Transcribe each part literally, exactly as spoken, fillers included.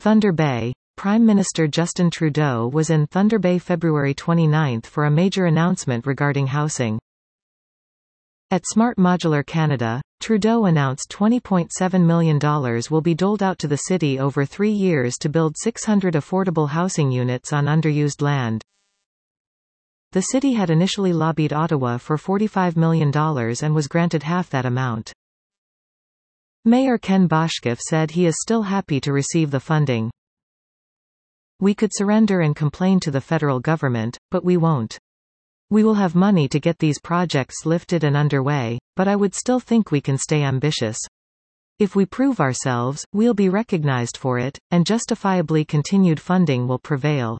Thunder Bay. Prime Minister Justin Trudeau was in Thunder Bay February twenty-ninth for a major announcement regarding housing. At Smart Modular Canada, Trudeau announced twenty point seven million dollars will be doled out to the city over three years to build six hundred affordable housing units on underused land. The city had initially lobbied Ottawa for forty-five million dollars and was granted half that amount. Mayor Ken Boshkoff said he is still happy to receive the funding. "We could surrender and complain to the federal government, but we won't. We will have money to get these projects lifted and underway, but I would still think we can stay ambitious. If we prove ourselves, we'll be recognized for it, and justifiably continued funding will prevail."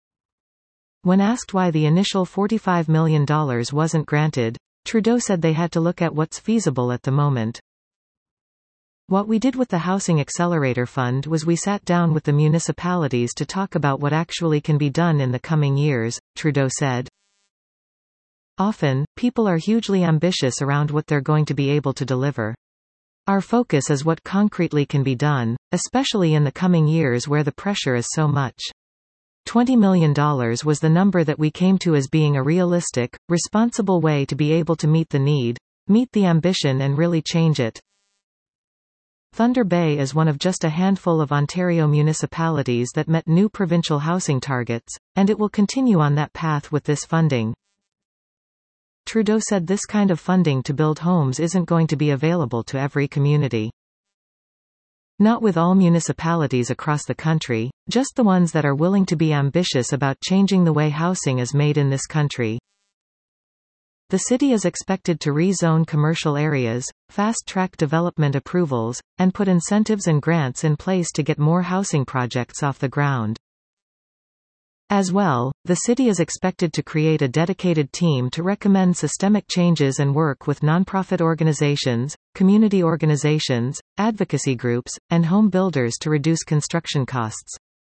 When asked why the initial forty-five million dollars wasn't granted, Trudeau said they had to look at what's feasible at the moment. "What we did with the Housing Accelerator Fund was we sat down with the municipalities to talk about what actually can be done in the coming years," Trudeau said. "Often, people are hugely ambitious around what they're going to be able to deliver. Our focus is what concretely can be done, especially in the coming years where the pressure is so much. twenty million dollars was the number that we came to as being a realistic, responsible way to be able to meet the need, meet the ambition and really change it." Thunder Bay is one of just a handful of Ontario municipalities that met new provincial housing targets, and it will continue on that path with this funding. Trudeau said this kind of funding to build homes isn't going to be available to every community. "Not with all municipalities across the country, just the ones that are willing to be ambitious about changing the way housing is made in this country." The city is expected to rezone commercial areas, fast-track development approvals, and put incentives and grants in place to get more housing projects off the ground. As well, the city is expected to create a dedicated team to recommend systemic changes and work with nonprofit organizations, community organizations, advocacy groups, and home builders to reduce construction costs.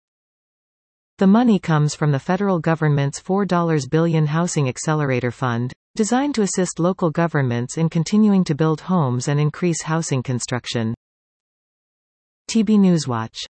The money comes from the federal government's four billion dollars Housing Accelerator Fund, designed to assist local governments in continuing to build homes and increase housing construction. T B Newswatch.